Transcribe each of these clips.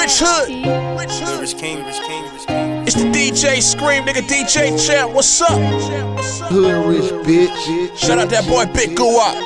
Rich Hood. Rich King. It's the DJ Scream, nigga. DJ Champ. What's up? Hood rich bitch. Shout out that boy Big Guap.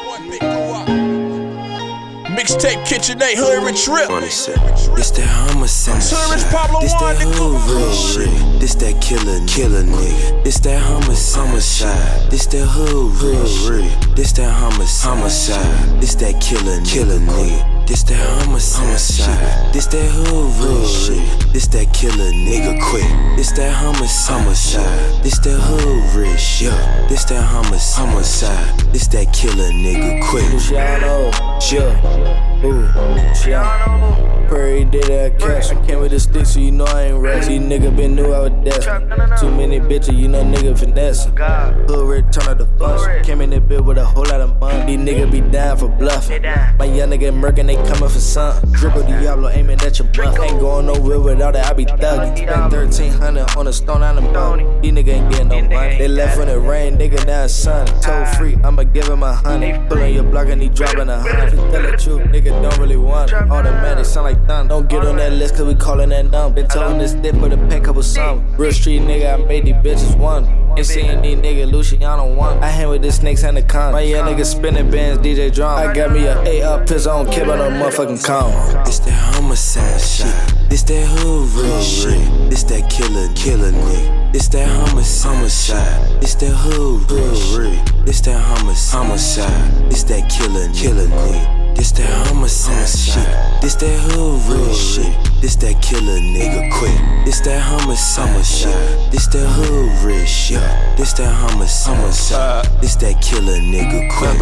Mixtape Kitchen 8, Hood Rich Rip. This that homicide. Hood Rich Pablo This One, that hood real shit. This that killer nigga. This that homicide. This that hood real shit. This that homicide. This that killer nigga. This that homicide. This that hood real shit. This that killer nigga quick. This that homicide. This that hood real shit. This that homicide. This that killer nigga quick. Luciano, ooh, Luciano. Prairie did that cash. I came with a stick, so you know I ain't rest. These nigga been new out with death. Too many bitches, you know nigga finesse. Hood red turn up the function. Came in the bit with a whole lot of money. These nigga be down for bluffing. My young nigga murkin', they coming for something. Dribble Diablo, aiming at your butt. Ain't going nowhere without it, I be thuggin'. Spent 1,300 on a Stone Island boat. These nigga ain't getting no money. They left when it rained, nigga now it's sunny. Told free, I'ma give him 100. Pullin' your block and he dropping 100. Tell the truth, nigga don't really want it. Automatic sound like thunder. Don't get on that list cause we callin' that number. Been told this dip for the pack up with something. Real street nigga, I made these bitches wonder. Ain't seeing these nigga Luciano one. I hang with the snakes and the con. My young nigga spinning bands, DJ Drum. I got me a 8-up pistol, I don't care about no motherfucking con. This that homicide shit. This that hood real shit. This that killer nigga. This that homicide. This that hood real shit. This that homicide. This that killer nigga. This that homicide shit. This that hood real shit. This that killer nigga quick. This that homicide shit. This that hood real shit. This that homicide. This that killer nigga quick.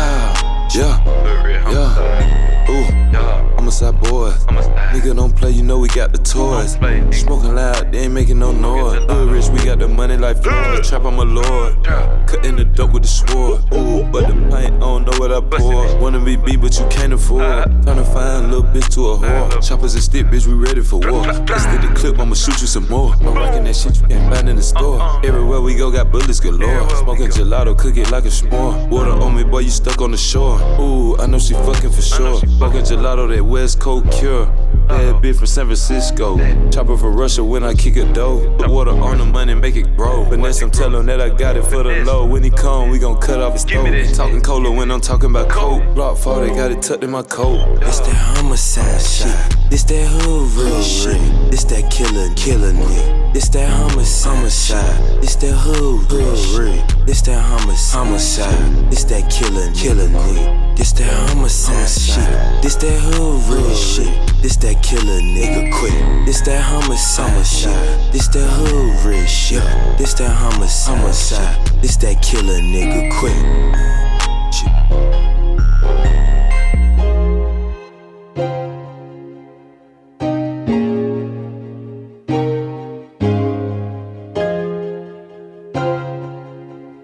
Yeah. Ooh. Homicide boys. Nigga don't play, you know we got the toys. Smoking loud, they ain't making no noise. Hood rich, we got the money like flow. In the trap, I'm a lord. Cutting the dope with the sword. Ooh, but the paint, I don't know what I pour. Wanna be beat, but you can't afford. Tryna find a little bitch to a whore. Choppers and stick, bitch, we ready for war. Let's get the clip, I'ma shoot you some more. I'm rocking that shit you can't find in the store. Everywhere we go, got bullets galore. Smoking gelato, cook it like a s'more. Water on me, boy, you stuck on the shore. Ooh, I know she fucking for sure. Smoking gelato, that West Coast cure. Bad bitch from San Francisco. Chopper for Russia when I kick a dough. Put water on the money, make it grow. Finesse him, tell him that I got it for the low. When he come, we gon' cut off his throat. Talking cola when I'm talking about coke. Block 40, got it tucked in my coat. This that homicide shit. This that hood real shit. This that killer nigga. This that homicide. This that hood real shit. This that homicide. This that killer nigga. This that homicide shit. This that hood real shit. This that killer nigga quick. This that homicide shit. This that hood real shit. This that homicide. This that killer nigga quick.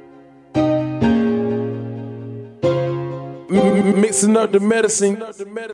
Mixing up the medicine.